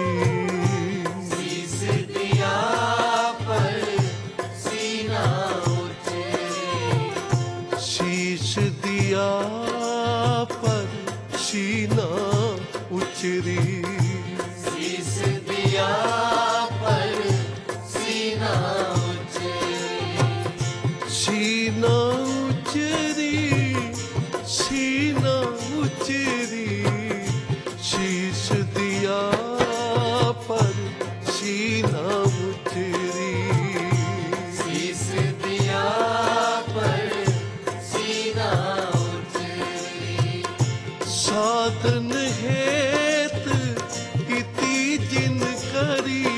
शीश दिया पर सीना उचरी, शीश दिया पर सीना उचरी, शीश दिया पर सीना उचरी, सीना उचरी, सीना उचरी, शीश दिया पर सीना उचरी, शीश दिया पर सीना उचरी, साधन हेत इति जिन करी,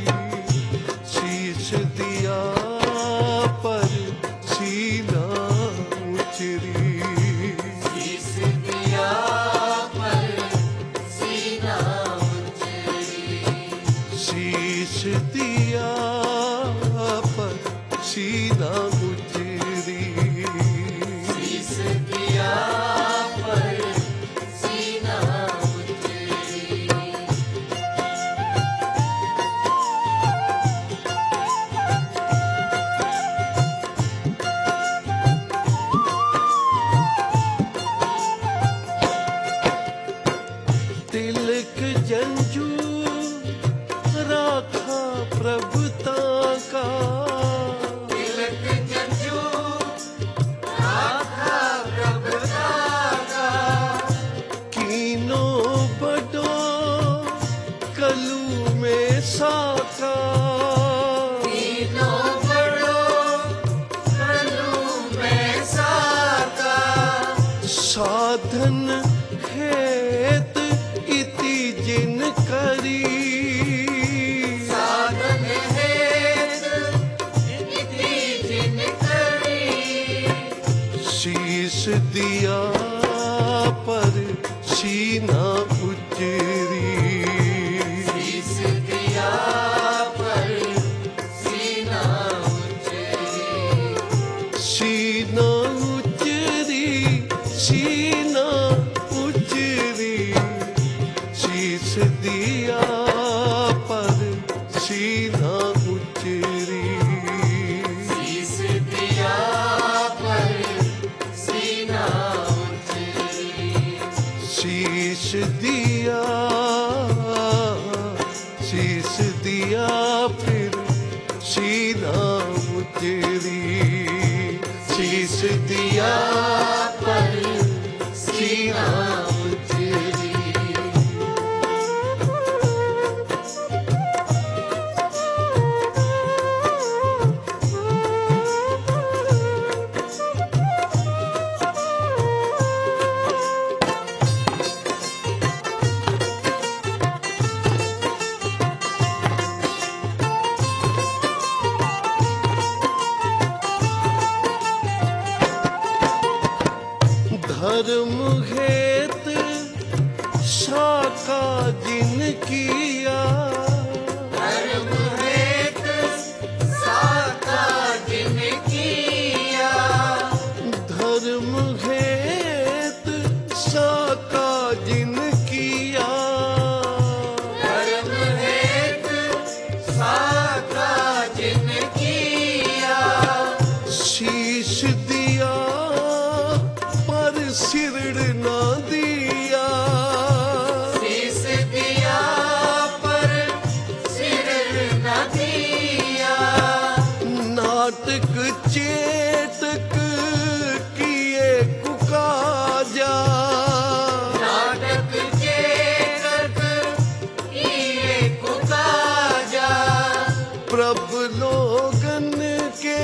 शीश दिया पर सीना उचरी, शीश दिया पर सीना उचरी, शीश दिया पर सीना उचरी, शीश दिया पर सीना उचरी। तिलक जंजू राखा प्रभुता का, तिलक जंजू राखा प्रभुता का, कीनो बडो कलू में साका, तीनों बड़ो कलू में साका, साधन हेत इति जिन करी, साधन हेत इति जिन करी, शीश दिया पर सीना उचरी, शीश दिया पर सीना उचरी, सीना उचरी, सीना उचरी, शीश दिया पर सीना उचरी, शीश दिया पर सीना उचरी, शीश दिया, शीश दिया फिर सीना उचरी, शीश दिया पर सीना उचरी। धर्म हेत शाखा जिन किया, धर्म हेत साका जिन किया, धर्म हेत शाखा जिन किया, धर्म हेत साका जिन किया, शीश दिया पर सिर ना दिया, शीश दिया पर सिर न दिया, नाटक चेतक किए कुकाजा, नाटक चेतक किए कुकाजा, प्रभ लोगन के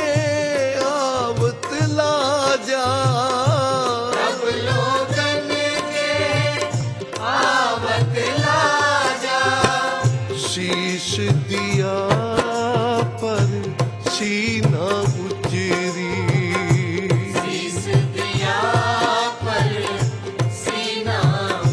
आवत लाजा, सब लोगन के आवत लाजा, शीश दिया पर सीना उचरी, शीश दिया पर सीना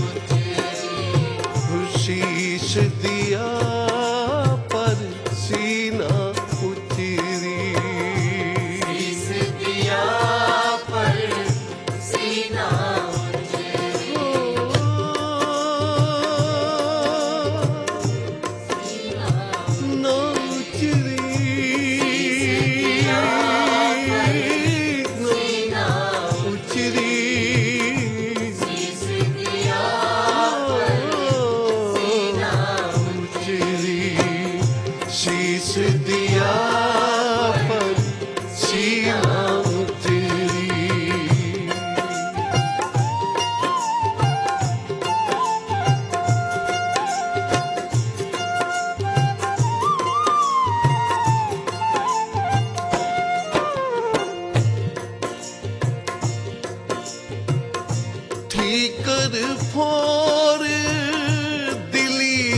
उचरी, शीश दिया पर सीना उचरी, शीश दिया पर सीना उचरी,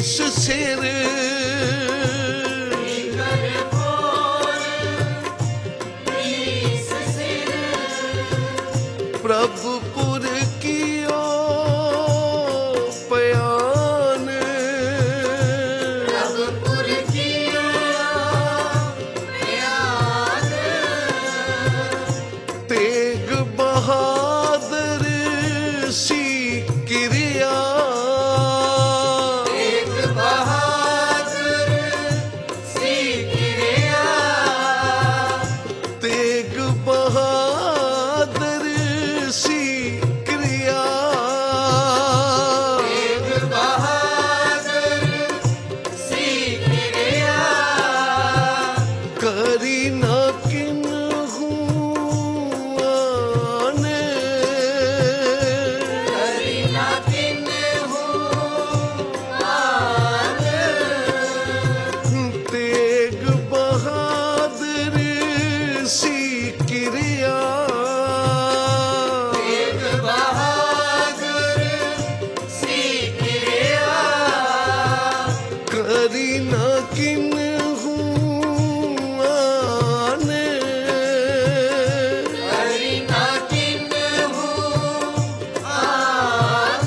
सिर कर फोर शीस सिर प्रभुपुर कियो पयान प्रभुपुर कियो बयान तेग बहादुर सी क्रिया एक बहादुर सी क्रिया तेग बहादुर सी क्रिया एक बहादुर सी क्रिया करी न किन्हू आने हरि ना किन्हु आन तेग बहादुर सी क्रिया एक बहादुर सी क्रिया करी न किन्हू आने हरि ना किन्हु आन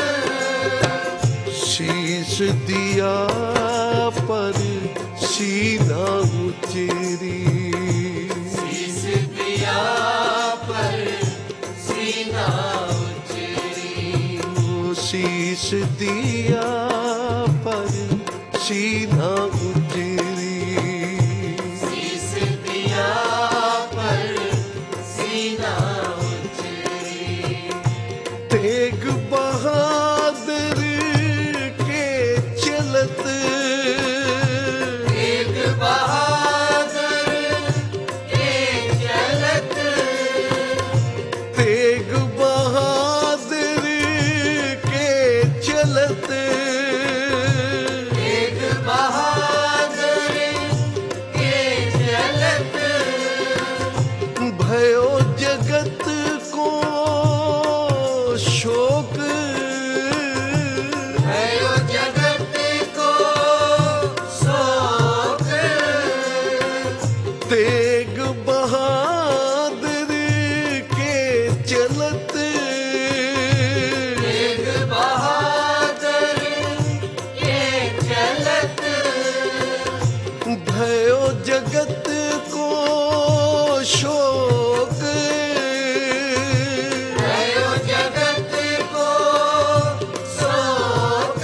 शीश दिया पर सीना उचेरी शीस दिया पर सीना उचेरी शीश दिया पर सीना उचेरी शीस दिया पर सीना उचेरी तेग बहादुर के चलत एक बहादुर के चलत तेग बहादुर के चलत एक बहादुर के चलत भयो जगत को शोक भयो जगत को शोक तेग बहादुर के चलत एक बहादुर के चलत भयो जगत को शोक भयो जगत को शोक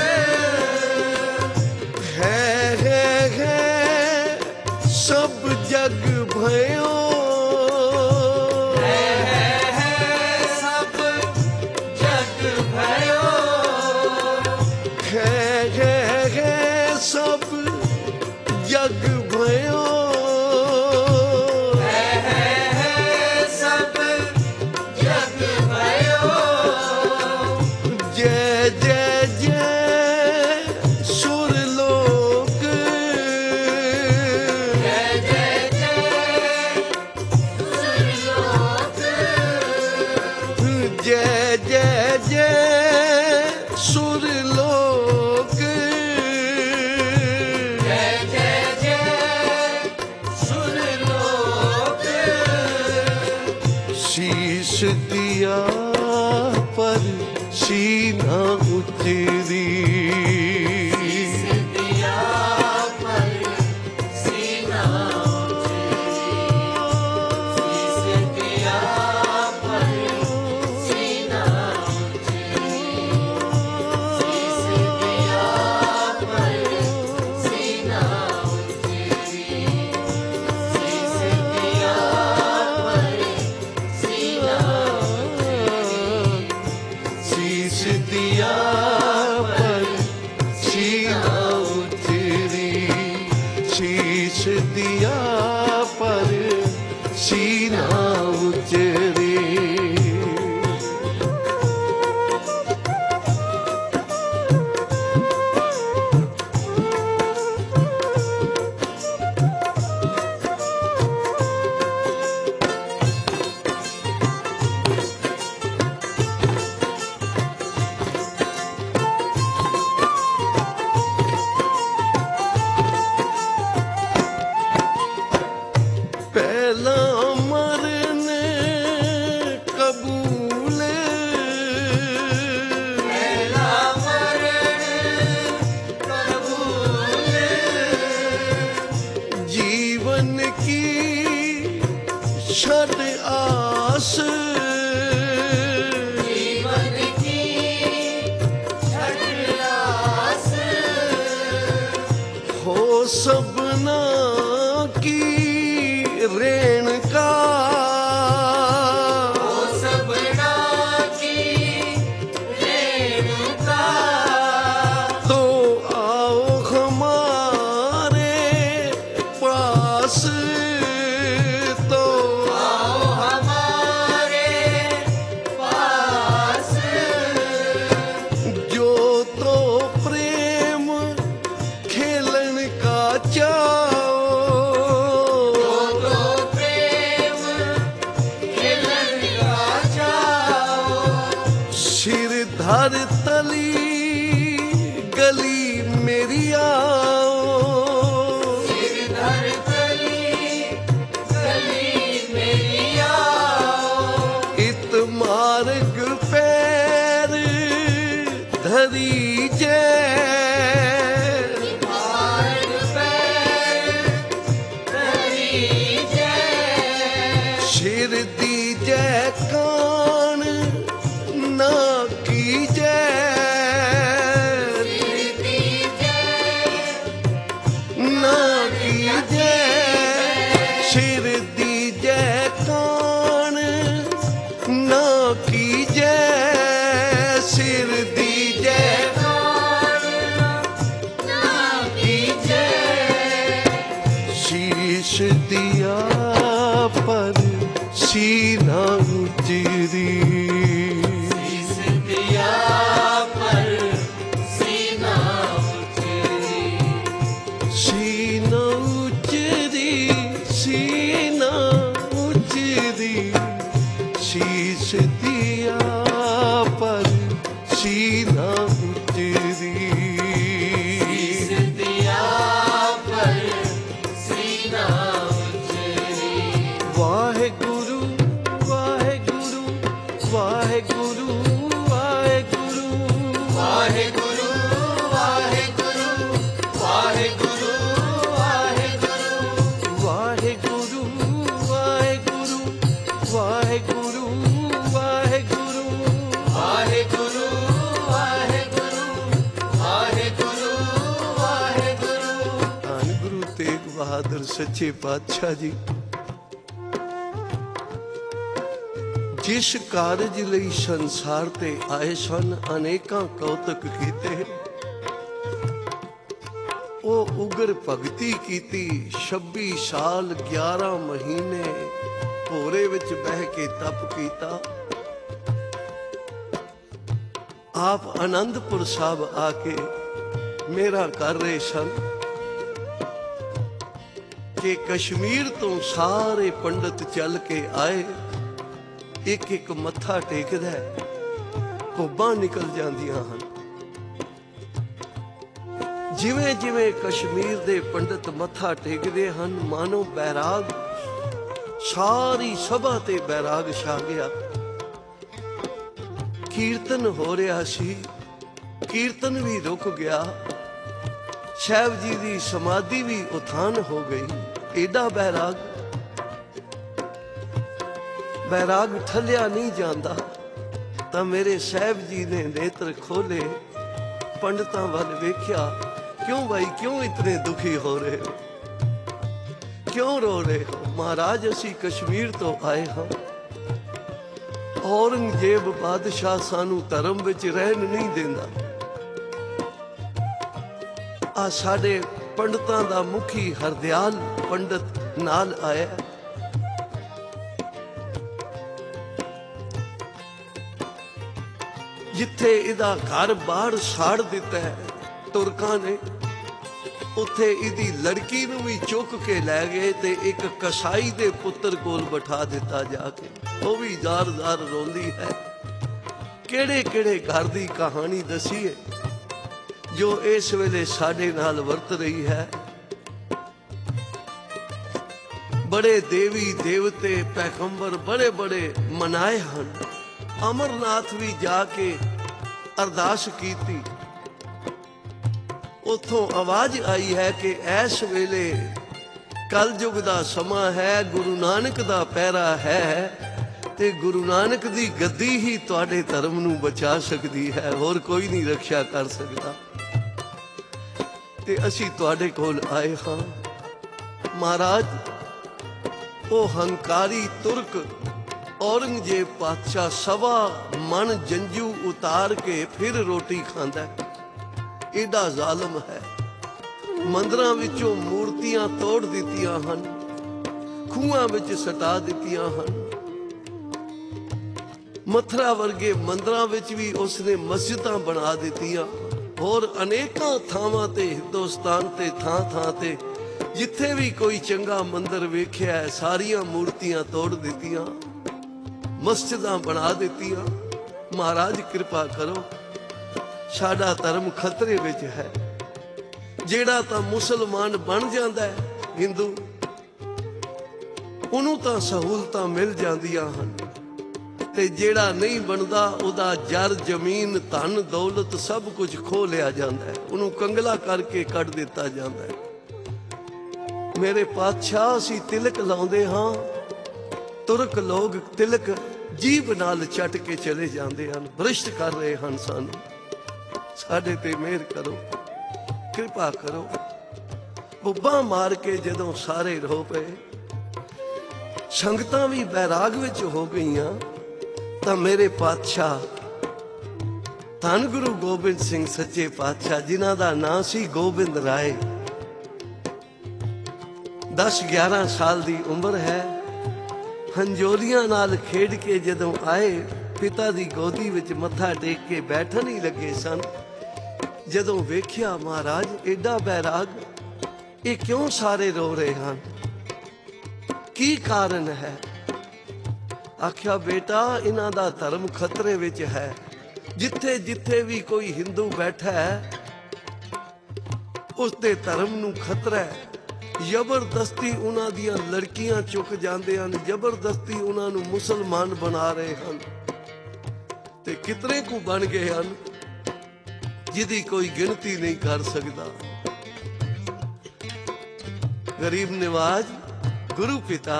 है सब जग भयो है सब जग भयो है सब जग भयो है सब जग भयो जय जय जय सुरलोक जय जय जय सुरलोक जय जय जय सुरलोक जय जय जय सुरलोक शीश दिया पर सीना उतरी शीस दिया पर सीना उचेरी शीस दिया पर सीना उचेरी शीस दिया पर सीना उचेरी शीस दिया पर सीना छड़ आस जीवन की छड़ आस हो सबना की रेणुका हो सबना की रेणुका तो आओ हमारे पास तो आओ हमारे पास जो तो प्रेम खेलन का चाओ तो प्रेम खेलन का चाओ सिर धर तली गली मेरी आओ सिरधर गली मेरी आओ इत मार्ग पैर धरी जय मार्ग पैर धरी जय सिर दी जय कान ना की जय कीर्ति जय ना की जय सिर दी जय कान ना की जय सिर दी जय नाम की जय शीश दिया पर सीना उचरी इस दिया पर सीना उचरी सीना उचरी सीना उचरी शीश दिया पर सीना उचरी इस दिया पर सीना उचरी वाहेगुरु वाहेगुरु वाहेगुरु वाहेगुरु वाहेगुरु वाहेगुरु वाहेगुरु वाहेगुरु वाहेगुरु वाहेगुरु वाहेगुरु वाहेगुरु वाहेगुरु वाहेगुरु वाहेगुरु वाहेगुरु ਧੰਨ ਗੁਰੂ ਤੇਗ ਬਹਾਦਰ ਸੱਚੇ ਪਾਤਸ਼ਾਹ ਜੀ ਜਿਸ ਕਾਰਜ ਲਈ ਸੰਸਾਰ ਤੇ ਆਏ ਸਨ ਅਨੇਕਾਂ ਕੌਤਕ ਕੀਤੇ ਉਹ ਉਗਰ ਭਗਤੀ ਕੀਤੀ 26 ਸਾਲ 11 ਮਹੀਨੇ ਭੋਰੇ ਵਿੱਚ ਬਹਿ ਕੇ ਤਪ ਕੀਤਾ ਆਪ ਆਨੰਦਪੁਰ ਸਾਹਿਬ ਆ ਕੇ ਮੇਰਾ ਕਰ ਰਹੇ ਸਨ ਕਿ ਕਸ਼ਮੀਰ ਤੋਂ ਸਾਰੇ ਪੰਡਤ ਚੱਲ ਕੇ ਆਏ ਇੱਕ ਇੱਕ ਮੱਥਾ ਟੇਕਦਾ ਹੈ, ਭੁੱਬਾਂ ਨਿਕਲ ਜਾਂਦੀਆਂ ਹਨ। ਜਿਵੇਂ ਜਿਵੇਂ ਕਸ਼ਮੀਰ ਦੇ ਪੰਡਤ ਮੱਥਾ ਟੇਕਦੇ ਹਨ ਮਾਨੋ ਬੈਰਾਗ ਸਾਰੀ ਸਭਾ ਤੇ ਬੈਰਾਗ ਛਾ ਗਿਆ। ਕੀਰਤਨ ਹੋ ਰਿਹਾ ਸੀ, ਕੀਰਤਨ ਵੀ ਰੁਕ ਗਿਆ, ਸਾਹਿਬ ਜੀ ਦੀ ਸਮਾਧੀ ਵੀ ਉਥਾਨ ਹੋ ਗਈ। ਏਡਾ ਬੈਰਾਗ ਠੱਲਿਆ ਨਹੀਂ ਜਾਂਦਾ ਤਾਂ ਮੇਰੇ ਸਾਹਿਬ ਜੀ ਨੇ ਨੇਤਰ ਖੋਲੇ, ਪੰਡਤਾਂ ਵੱਲ ਵੇਖਿਆ, ਕਿਉਂ ਭਾਈ ਕਿਉਂ ਇਤਨੇ ਦੁਖੀ ਹੋ ਰਹੇ ਹੋ, ਕਿਉਂ ਰੋ ਰਹੇ ਹੋ? ਮਹਾਰਾਜ ਅਸੀਂ ਕਸ਼ਮੀਰ ਤੋਂ ਆਏ ਹਾਂ, ਔਰੰਗਜ਼ੇਬ ਬਾਦਸ਼ਾਹ ਸਾਨੂੰ ਧਰਮ ਵਿੱਚ ਰਹਿਣ ਨਹੀਂ ਦਿੰਦਾ। ਆ ਸਾਡੇ ਪੰਡਤਾਂ ਦਾ ਮੁਖੀ ਹਰਦਿਆਲ ਪੰਡਤ ਨਾਲ ਆਇਆ, ਜਿੱਥੇ ਇਹਦਾ ਘਰ ਬਾਹਰ ਸਾੜ ਦਿੱਤਾ ਹੈ ਤੁਰਕਾਂ ਨੇ, ਉੱਥੇ ਇਹਦੀ ਲੜਕੀ ਨੂੰ ਵੀ ਚੁੱਕ ਕੇ ਲੈ ਗਏ ਤੇ ਇੱਕ ਕਸਾਈ ਦੇ ਪੁੱਤਰ ਕੋਲ ਬਿਠਾ ਦਿੱਤਾ ਜਾ ਕੇ। ਉਹ ਵੀ ਜ਼ਾਰ-ਜ਼ਾਰ ਰੋਂਦੀ ਹੈ। ਕਿਹੜੇ ਕਿਹੜੇ ਘਰ ਦੀ ਕਹਾਣੀ ਦਸੀਏ ਜੋ ਇਸ ਵੇਲੇ ਸਾਡੇ ਨਾਲ ਵਰਤ ਰਹੀ ਹੈ। ਬੜੇ ਦੇਵੀ ਦੇਵਤੇ ਪੈਗੰਬਰ ਬੜੇ ਬੜੇ ਮਨਾਏ ਹਨ। ਅਮਰਨਾਥ ਵੀ ਜਾ ਕੇ ਅਰਦਾਸ ਕੀਤੀ, ਉਥੋਂ ਆਵਾਜ਼ ਆਈ ਹੈ ਕਿ ਇਸ ਵੇਲੇ कलयुग दा समा है, गुरु नानक दा पैरा है, ते गुरु नानक दी गद्दी ही तुहाडे धर्म नूं बचा सकदी है, होर कोई नहीं रक्षा कर सकदा। ते असीं तुहाडे कोल आए हां महाराज। ओ हंकारी तुर्क औरंगजेब पातशाह सवा मन जंजू उतार के फिर रोटी खांदा है, एडा जालम है। मंदिरां विचों मूर्तियां तोड़ दित्तियां हन, खूहां विच सटा दित्तियां हन। मथुरा वर्गे मंदिरां विच भी उसने मस्जिदां बना दित्तियां, होर अनेकां थावां ते हिंदुस्तान ते थां थां ते जिथे भी कोई चंगा मंदिर वेख्या है सारियां मूर्तियां तोड़ दित्तियां, मस्जिदां बना दित्तियां। महाराज कृपा करो, साडा धर्म खतरे विच है। जेड़ा तां मुसलमान बन जांदा है हिंदू, उहनूं तां सहूलतां मिल जांदियां हन, ते जेड़ा नहीं बनदा उहदा जर जमीन धन दौलत सब कुछ खो लिया जांदा है, उहनूं कंगला करके कढ दित्ता जांदा है। मेरे पातशाह असीं तिलक लाउंदे हां, तुरक लोग तिलक जीभ नाल चट के चले जांदे हन, भ्रष्ट कर रहे हन सानूं। साडे ते मेहर करो, कृपा करो। बुब्बा मार के जदों सारे रो पए, संगतां भी बैराग विच हो गईयां, तां मेरे पातशाह धन गुरु गोबिंद सिंह सच्चे पातशाह, जिन्हां दा नां सी गोबिंद राय, 10-11 साल दी उम्र है, हंजोलियां नाल खेड के जदों आए पिता दी गोदी विच मत्था टेक के बैठन ही लगे सन। जदों वेख्या महाराज एडा बैराग, ये क्यों सारे रो रहे हैं, की कारण है? आख्या बेटा इन्हां दा धर्म खतरे विच है। जिथे जिथे भी कोई हिंदू बैठा है उसदे धर्म नूं खतरा है। जबरदस्ती उन्हां दियां लड़कियां चुक जांदे हन, जबरदस्ती उन्हां नूं मुसलमान बना रहे हन, ते कितने को बन गए हन जिहदी कोई गिनती नहीं कर सकदा। गरीब निवाज गुरु पिता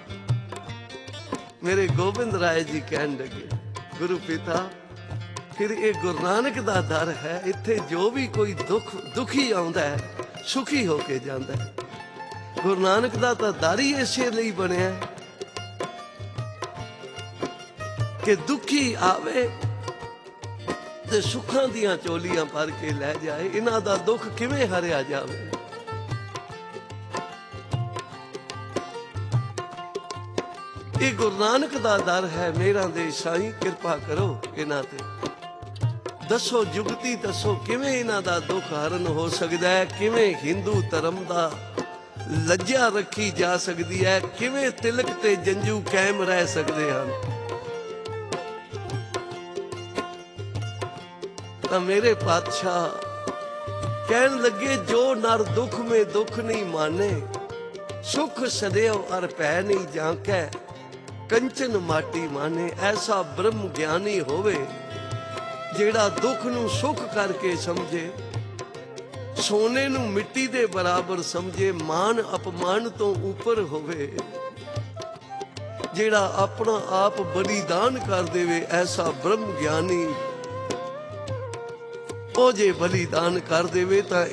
मेरे गोबिंद राय जी कहन लगे, गुरु पिता फिर ये गुरु नानक दा दर है, इत्थे जो भी कोई दुखी आउंदा है सुखी होके जांदा है। गुरु नानक दा तां दर ही इसे लई बनिया कि दुखी आवे ते सुखां दियां चोलियां भर के लै जाए। इन्हां दा दुख किवें हरिया जावे? ये गुरु नानक दा दर है। मेरा दे साईं कृपा करो इन्हां ते दसो, जुगती दसो किवें इन्हां दा दुख हरण हो सकदा है, किवें हिंदू धर्म दा लज्जा रखी जा सकती है, किवें तिलक ते जंजू कायम रह सकते हैं। तो मेरे पातशाह कहन लगे, जो नर दुख में दुख नहीं माने, सुख सदैव अर भै नहीं झांकै, कंचन माटी माने। ऐसा ब्रह्म ज्ञानी होवे जेड़ा दुख नूं सुख करके समझे, सोने नूं मिट्टी दे बराबर समझे, मान अपमान तो ऊपर होवे, जेड़ा अपना आप बलिदान कर देवे। ऐसा ब्रह्म ज्ञानी ओ जे बलिदान कर देवे तां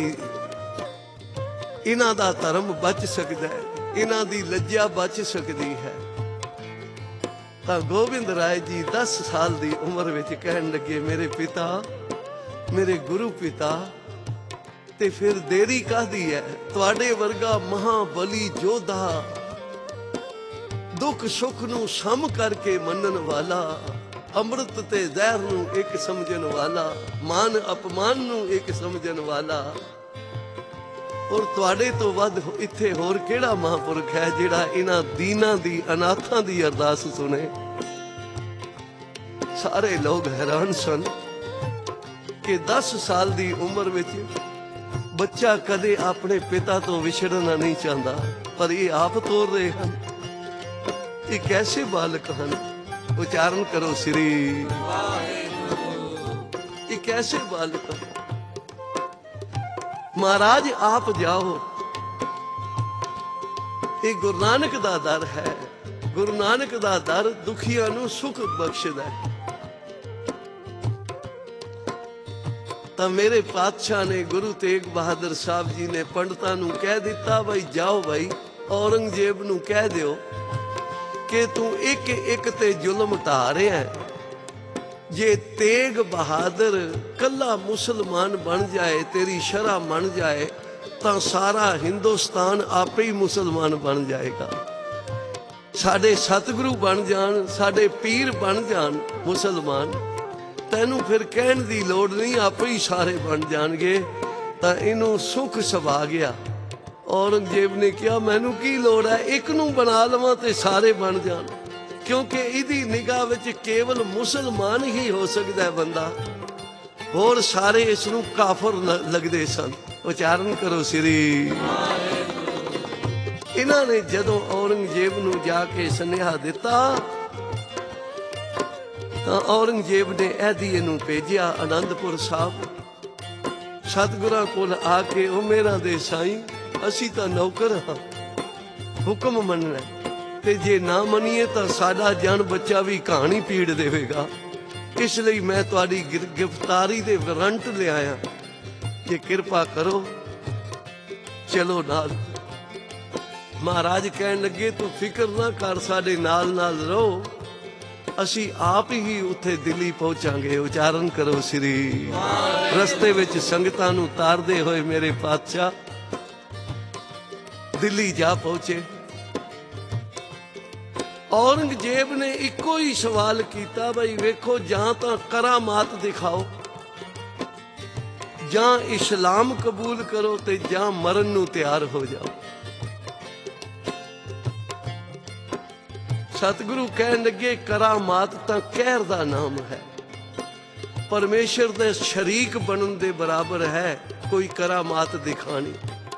इन्हां दा धर्म बच सकदा है, इन्हां दी लज्जा बच सकदी है। तां गोबिंद राय जी 10 साल दी उम्र विच कहन लगे, मेरे पिता, मेरे गुरु पिता, ते फिर देरी काहदी है? तुहाडे वर्गा महाबली योद्धा, दुख सुख नूं सम करके मनन वाला, अमृत ते जहर नूं एक समझन वाला, मान अपमान नूं एक समझन वाला, और तुहाडे तो वध इत्थे होर केड़ा महापुरख है जिहड़ा इन्हां दीनां दी अनाथां दी अरदास सुने? सारे लोग हैरान सन कि 10 साल दी उम्र विच बच्चा कदे अपने पिता तो विछड़ना नहीं चाहता, पर ये आप तोड़ रहे हैं। ये कैसे बालक हैं? उच्चारण करो श्री वाहिगुरू। ये कैसे बालक हैं? महाराज आप जाओ, ਇਹ ਗੁਰੂ ਨਾਨਕ ਦਾ ਦਰ ਹੈ। ਗੁਰੂ ਨਾਨਕ ਦਾ ਦਰ ਦੁਖੀਆਂ ਨੂੰ ਸੁਖ ਬਖਸ਼ਦਾ ਹੈ। ਤਾਂ ਮੇਰੇ ਪਾਤਸ਼ਾਹ ਨੇ, ਗੁਰੂ ਤੇਗ ਬਹਾਦਰ ਸਾਹਿਬ ਜੀ ਨੇ ਪੰਡਤਾਂ ਨੂੰ ਕਹਿ ਦਿੱਤਾ, ਬਈ ਜਾਓ ਬਈ ਔਰੰਗਜ਼ੇਬ ਨੂੰ ਕਹਿ ਦਿਓ ਕਿ ਤੂੰ ਇੱਕ ਇੱਕ ਤੇ ਜ਼ੁਲਮ ਢਾ ਰਿਹਾ ਹੈ। ਜੇ ਤੇਗ ਬਹਾਦਰ ਕੱਲਾ ਮੁਸਲਮਾਨ ਬਣ ਜਾਏ, ਤੇਰੀ ਸ਼ਰ੍ਹਾ ਮੰਨ ਜਾਏ, ਤਾਂ ਸਾਰਾ ਹਿੰਦੁਸਤਾਨ ਆਪੇ ਹੀ ਮੁਸਲਮਾਨ ਬਣ ਜਾਏਗਾ। ਸਾਡੇ ਸਤਿਗੁਰੂ ਬਣ ਜਾਣ, ਸਾਡੇ ਪੀਰ ਬਣ ਜਾਣ ਮੁਸਲਮਾਨ, ਤੈਨੂੰ ਫਿਰ ਕਹਿਣ ਦੀ ਲੋੜ ਨਹੀਂ, ਆਪੇ ਹੀ ਸਾਰੇ ਬਣ ਜਾਣਗੇ। ਤਾਂ ਇਹਨੂੰ ਸੁੱਖ ਸੁਭਾ ਗਿਆ। ਔਰੰਗਜ਼ੇਬ ਨੇ ਕਿਹਾ, ਮੈਨੂੰ ਕੀ ਲੋੜ ਹੈ, ਇੱਕ ਨੂੰ ਬਣਾ ਲਵਾਂ ਤੇ ਸਾਰੇ ਬਣ ਜਾਣ, ਕਿਉਂਕਿ ਇਹਦੀ ਨਿਗਾਹ ਵਿੱਚ ਕੇਵਲ ਮੁਸਲਮਾਨ ਹੀ ਹੋ ਸਕਦਾ ਹੈ ਬੰਦਾ, ਹੋਰ ਸਾਰੇ ਇਸ ਨੂੰ ਕਾਫਰ ਲੱਗਦੇ ਸਨ। ਉਚਾਰਨ ਕਰੋ ਸ੍ਰੀ। ਇਹਨਾਂ ਨੇ ਜਦੋਂ ਔਰੰਗਜ਼ੇਬ ਨੂੰ ਜਾ ਕੇ ਸੁਨੇਹਾ ਦਿੱਤਾ, ਤਾਂ ਔਰੰਗਜ਼ੇਬ ਨੇ ਇਹਦੀ ਨੂੰ ਭੇਜਿਆ ਅਨੰਦਪੁਰ ਸਾਹਿਬ। ਸਤਿਗੁਰਾਂ ਕੋਲ ਆ ਕੇ, ਉਹ ਮੇਰਾ ਦੇ ਸਾਈਂ, ਅਸੀਂ ਤਾਂ ਨੌਕਰ ਹਾਂ, ਹੁਕਮ ਮੰਨਣਾ, ਤੇ ਜੇ ਨਾ ਮੰਨੀਏ ਤਾਂ ਸਾਡਾ ਜਨ ਬੱਚਾ ਵੀ ਕਹਾਣੀ ਪੀੜ ਦੇਵੇਗਾ। ਇਸ ਲਈ ਮੈਂ ਤੁਹਾਡੀ ਗ੍ਰਿਫਤਾਰੀ ਦੇ ਵਾਰੰਟ ਲਿਆਇਆ, ਜੇ ਕਿਰਪਾ ਕਰੋ ਚਲੋ ਨਾਲ। ਮਹਾਰਾਜ ਕਹਿਣ ਲੱਗੇ, ਤੂੰ ਫਿਕਰ ਨਾ ਕਰ, ਸਾਡੇ ਨਾਲ ਨਾਲ ਰਹੋ, ਅਸੀਂ ਆਪ ਹੀ ਉੱਥੇ ਦਿੱਲੀ ਪਹੁੰਚਾਂਗੇ। ਉਚਾਰਨ ਕਰੋ ਸ੍ਰੀ। ਰਸਤੇ ਵਿੱਚ ਸੰਗਤਾਂ ਨੂੰ ਤਾਰਦੇ ਹੋਏ ਮੇਰੇ ਪਾਤਸ਼ਾਹ ਦਿੱਲੀ ਜਾ ਪਹੁੰਚੇ। ਔਰੰਗਜ਼ੇਬ ਨੇ ਇੱਕੋ ਹੀ ਸਵਾਲ ਕੀਤਾ, ਬਈ ਵੇਖੋ, ਜਾਂ ਤਾਂ ਕਰਾਮਾਤ ਦਿਖਾਓ, ਜਾਂ ਇਸਲਾਮ ਕਬੂਲ ਕਰੋ, ਤੇ ਜਾਂ ਮਰਨ ਨੂੰ ਤਿਆਰ ਹੋ ਜਾਓ। ਸਤਿਗੁਰੂ ਕਹਿਣ ਲੱਗੇ, ਕਰਾਮਾਤ ਤਾਂ ਕਹਿਰ ਦਾ ਨਾਮ ਹੈ, ਪਰਮੇਸ਼ਰ ਦੇ ਸ਼ਰੀਕ ਬਣਨ ਦੇ ਬਰਾਬਰ ਹੈ ਕੋਈ ਕਰਾਮਾਤ ਦਿਖਾਣੀ।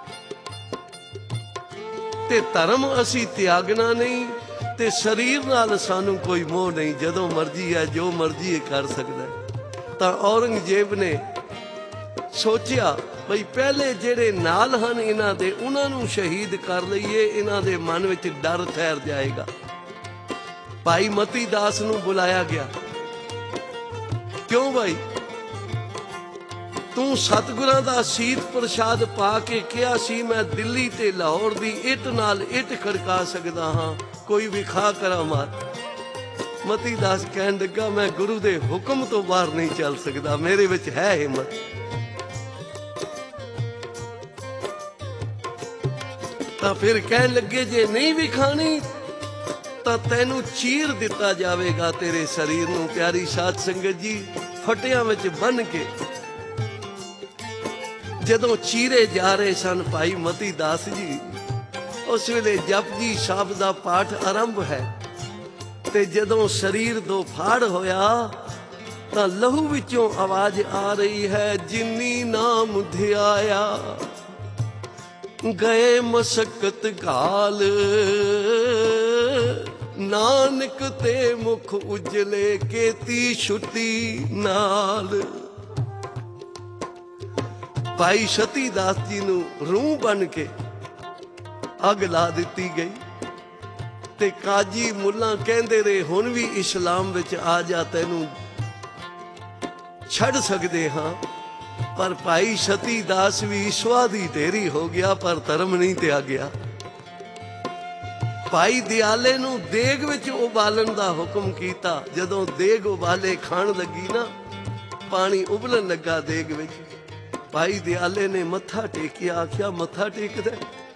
ਤੇ ਧਰਮ ਅਸੀਂ ਤਿਆਗਣਾ ਨਹੀਂ, ਤੇ ਸਰੀਰ ਨਾਲ ਸਾਨੂੰ ਕੋਈ ਮੋਹ ਨਹੀਂ, ਜਦੋਂ ਮਰਜ਼ੀ ਹੈ ਜੋ ਮਰਜ਼ੀ ਇਹ ਕਰ ਸਕਦਾ ਹੈ। ਤਾਂ ਔਰੰਗਜ਼ੇਬ ਨੇ ਸੋਚਿਆ, ਬਈ ਪਹਿਲੇ ਜਿਹੜੇ ਨਾਲ ਹਨ ਇਹਨਾਂ ਦੇ, ਉਹਨਾਂ ਨੂੰ ਸ਼ਹੀਦ ਕਰ ਲਈਏ, ਇਹਨਾਂ ਦੇ ਮਨ ਵਿੱਚ ਡਰ ਠਹਿਰ ਜਾਏਗਾ। ਭਾਈ ਮਤੀ ਦਾਸ ਨੂੰ ਬੁਲਾਇਆ ਗਿਆ। ਕਿਉਂ ਭਾਈ, ਤੂੰ ਸਤਿਗੁਰਾਂ ਦਾ ਸੀਤ ਪ੍ਰਸ਼ਾਦ ਪਾ ਕੇ ਕਿਹਾ ਸੀ, ਮੈਂ ਦਿੱਲੀ ਤੇ ਲਾਹੌਰ ਦੀ ਇੱਟ ਨਾਲ ਇੱਟ ਖੜਕਾ ਸਕਦਾ ਹਾਂ, ਕੋਈ ਵਿਖਾ ਕਰਾਮਾਤ। ਮਤੀ ਦਾਸ ਕਹਿਣ ਲੱਗਾ, ਮੈਂ ਗੁਰੂ ਦੇ ਹੁਕਮ ਤੋਂ ਬਾਹਰ ਨਹੀਂ ਚੱਲ ਸਕਦਾ, ਮੇਰੇ ਵਿੱਚ ਹੈ ਹਿੰਮਤ। ਤਾਂ ਫਿਰ ਕਹਿਣ ਲੱਗੇ, ਜੇ ਨਹੀਂ ਵਿਖਾਣੀ ਤਾਂ ਤੈਨੂੰ ਚੀਰ ਦਿੱਤਾ ਜਾਵੇਗਾ, ਤੇਰੇ ਸਰੀਰ ਨੂੰ। ਪਿਆਰੀ ਸਾਧ ਸੰਗਤ ਜੀ, ਫਟਿਆਂ ਵਿੱਚ ਬੰਨ ਕੇ ਜਦੋਂ ਚੀਰੇ ਜਾ ਰਹੇ ਸਨ ਭਾਈ ਮਤੀ ਦਾਸ ਜੀ, ਉਸ ਵੇਲੇ ਜਪਜੀ ਸਾਹਿਬ ਦਾ ਪਾਠ ਆਰੰਭ ਹੈ, ਤੇ ਜਦੋਂ ਸਰੀਰ ਦੋ ਫਾੜ ਹੋਇਆ ਤਾਂ ਲਹੂ ਵਿੱਚੋਂ ਆਵਾਜ਼ ਆ ਰਹੀ ਹੈ, ਜਿਨੀ ਨਾਮ ਧਿਆਇਆ ਗਏ ਮਸਕਤ ਘਾਲ, ਨਾਨਕ ਤੇ ਮੁਖ ਉਜਲੇ ਕੀਤੀ ਛੁੱਟੀ ਨਾਲ। ਭਾਈ ਸਤੀ ਦਾਸ ਜੀ ਨੂੰ ਰੂਹ ਬਣ ਕੇ ਅੱਗ ਲਾ ਦਿੱਤੀ ਗਈ, ਤੇ ਕਾਜੀ ਮੁੱਲਾ ਕਹਿੰਦੇ ਰਹੇ, ਹੁਣ ਵੀ ਇਸਲਾਮ ਵਿੱਚ ਆ ਜਾ, ਤੈਨੂੰ ਛੱਡ ਸਕਦੇ ਹਾਂ। ਪਰ ਭਾਈ ਸਤੀ ਦਾਸ ਵੀ ਸਵਾਦੀ ਢੇਰੀ ਹੋ ਗਿਆ, ਪਰ ਧਰਮ ਨਹੀਂ ਤਿਆਗਿਆ। ਭਾਈ ਦਿਆਲੇ ਨੂੰ ਦੇਗ ਵਿੱਚ ਉਬਾਲਣ ਦਾ ਹੁਕਮ ਕੀਤਾ। ਜਦੋਂ ਦੇਗ ਉਬਾਲੇ ਖਾਣ ਲੱਗੀ ਨਾ, ਪਾਣੀ ਉਬਲਣ ਲੱਗਾ ਦੇਗ ਵਿੱਚ, ਭਾਈ ਦਿਆਲੇ ਨੇ ਮੱਥਾ ਟੇਕਿਆ। ਆਖਿਆ, ਮੱਥਾ ਟੇਕਦਾ?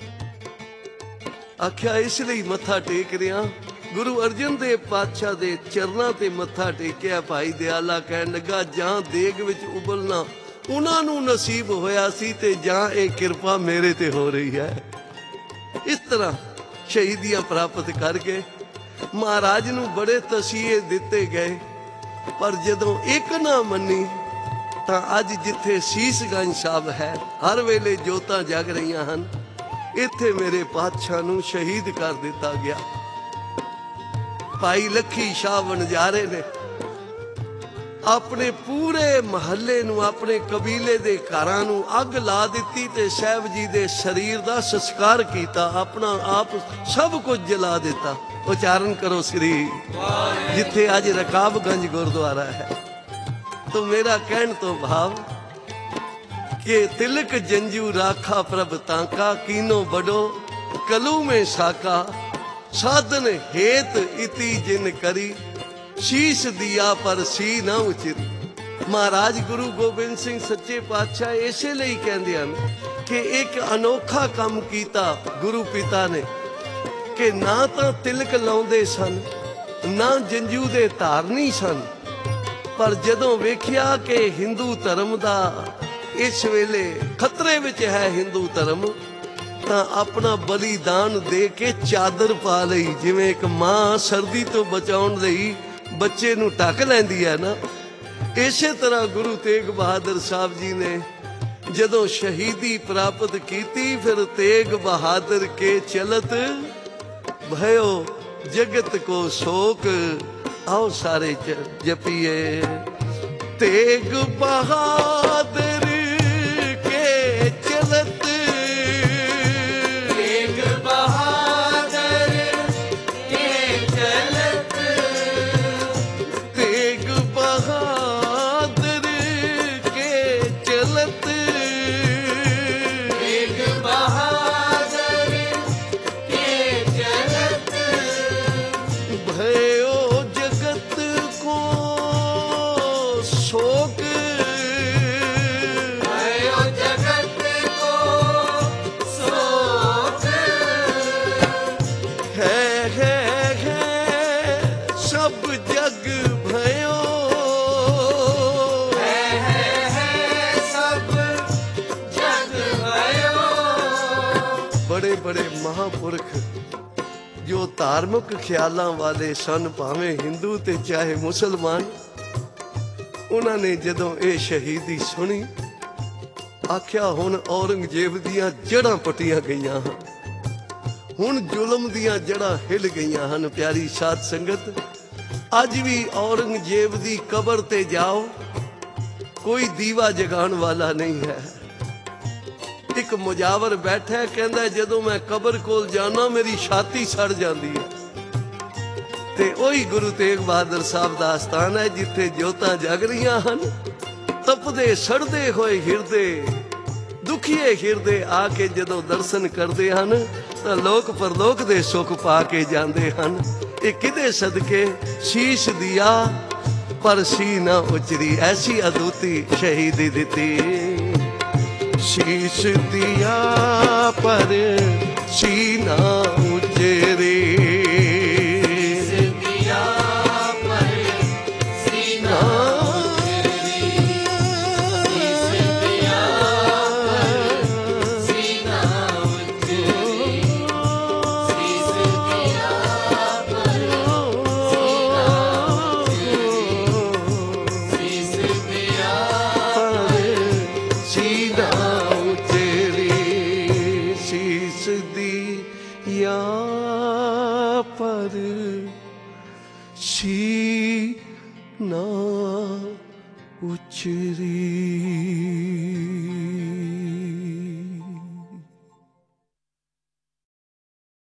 ਆਖਿਆ, ਇਸ ਲਈ ਮੱਥਾ ਟੇਕ ਰਿਹਾ, ਗੁਰੂ ਅਰਜਨ ਦੇਵ ਪਾਤਸ਼ਾਹ ਦੇ ਚਰਨਾਂ ਤੇ ਮੱਥਾ ਟੇਕਿਆ। ਭਾਈ ਦਿਆਲਾ ਕਹਿਣ ਲੱਗਾ, ਜਾਂ ਦੇਗ ਵਿੱਚ ਉਬਲਣਾ ਉਹਨਾਂ ਨੂੰ ਨਸੀਬ ਹੋਇਆ ਸੀ, ਤੇ ਜਾਂ ਇਹ ਕਿਰਪਾ ਮੇਰੇ ਤੇ ਹੋ ਰਹੀ ਹੈ। ਇਸ ਤਰ੍ਹਾਂ ਸ਼ਹੀਦੀਆਂ ਪ੍ਰਾਪਤ ਕਰਕੇ ਮਹਾਰਾਜ ਨੂੰ ਬੜੇ ਤਸੀਹੇ ਦਿੱਤੇ ਗਏ, ਪਰ ਜਦੋਂ ਇੱਕ ਨਾ ਮੰਨੀ ਤਾਂ ਅੱਜ ਜਿੱਥੇ ਸੀਸਗੰਜ ਸਾਹਿਬ ਹੈ, ਹਰ ਵੇਲੇ ਜੋਤਾਂ ਜਗ ਰਹੀਆਂ ਹਨ, ਇੱਥੇ ਮੇਰੇ ਪਾਤਸ਼ਾਹ ਨੂੰ ਸ਼ਹੀਦ ਕਰ ਦਿੱਤਾ ਗਿਆ। ਭਾਈ ਲੱਖੀ ਸ਼ਾਹ ਵਣਜਾਰੇ ਨੇ ਆਪਣੇ ਪੂਰੇ ਮਹੱਲੇ ਨੂੰ, ਆਪਣੇ ਕਬੀਲੇ ਦੇ ਘਰਾਂ ਨੂੰ ਅੱਗ ਲਾ ਦਿੱਤੀ ਤੇ ਸਾਹਿਬ ਜੀ ਦੇ ਸਰੀਰ ਦਾ ਸੰਸਕਾਰ ਕੀਤਾ, ਆਪਣਾ ਆਪ ਸਭ ਕੁਝ ਜਲਾ ਦਿੱਤਾ। ਉਚਾਰਨ ਕਰੋ ਸ੍ਰੀ, ਜਿੱਥੇ ਅੱਜ ਰਕਾਬਗੰਜ ਗੁਰਦੁਆਰਾ ਹੈ। तो मेरा कहन तो भाव कि तिलक जंजू राखा प्रभ तांका, कीनो बड़ो कलू में साका, साधन हेत इति जिन करी, शीश दिया पर सी ना उचित। महाराज गुरु गोबिंद सिंह सच्चे पातशाह इसे ਲਈ ਕਹਿੰਦੇ ਹਨ ਕਿ ਇੱਕ ਅਨੋਖਾ ਕੰਮ ਕੀਤਾ ਗੁਰੂ ਪਿਤਾ ਨੇ, ਕਿ ਨਾ ਤਾਂ ਤਿਲਕ ਲਾਉਂਦੇ ਸਨ, ਨਾ ਜੰਜੂ ਦੇ ਧਾਰਨੀ ਸਨ, ਪਰ ਜਦੋਂ ਵੇਖਿਆ ਕਿ ਹਿੰਦੂ ਧਰਮ ਦਾ ਇਸ ਵੇਲੇ ਖਤਰੇ ਵਿੱਚ ਹੈ ਹਿੰਦੂ ਧਰਮ, ਤਾਂ ਆਪਣਾ ਬਲੀਦਾਨ ਦੇ ਕੇ ਚਾਦਰ ਪਾ ਲਈ। ਜਿਵੇਂ ਇੱਕ ਮਾਂ ਸਰਦੀ ਤੋਂ ਬਚਾਉਣ ਲਈ ਬੱਚੇ ਨੂੰ ਢੱਕ ਲੈਂਦੀ ਹੈ ਨਾ, ਇਸੇ ਤਰ੍ਹਾਂ ਗੁਰੂ ਤੇਗ ਬਹਾਦਰ ਸਾਹਿਬ ਜੀ ਨੇ ਜਦੋਂ ਸ਼ਹੀਦੀ ਪ੍ਰਾਪਤ ਕੀਤੀ, ਫਿਰ ਤੇਗ ਬਹਾਦਰ ਕੇ ਚਲਤ भयो जगत को शोक। आओ सारे जपिए तेग बहादुर के चलत, तेग बहादुर के चलत, तेग बहादुर के चलत, तेग बहादुर के चलत, भयो जगत को शोक। भयो जगत को शोक, है सब जग भयो, है सब जग भयो। बड़े बड़े महापुरख जो धार्मिक ख्यालों वाले सन, भावें हिंदू ते चाहे मुसलमान, उन्होंने जदों ये शहीदी सुनी, आख्या हुण औरंगजेब दियां जड़ां पट्टियां गईयां हन, हुण जुल्म दियां जड़ां हिल गईयां हन। प्यारी साध संगत, अज भी औरंगजेब दी कबर ते जाओ, कोई दीवा जगाण वाला नहीं है। एक मुजावर बैठा है, कहंदा जदों मैं कबर कोल जाना मेरी छाती सड़ जाती है। ते ओही गुरु तेग बहादुर साहब दा आस्थान है, जिथे जोतां जग रहीआं हन, तपदे सड़दे होए हिरदे, दुखीए हिरदे आके जदों दर्शन करदे हन, तां लोक परलोक दे सुख पा के जांदे हन। इह किदे सदके? शीश दिया पर सी ना उचरी, ऐसी अदूती शहीदी दिती। शीश दिया पर सीना उचरे, दिया पर सीना उचरी, दिया पर सीना उचरी, दिया पर सीना सीना उचरी, शीश दिया पर सीना उचरी।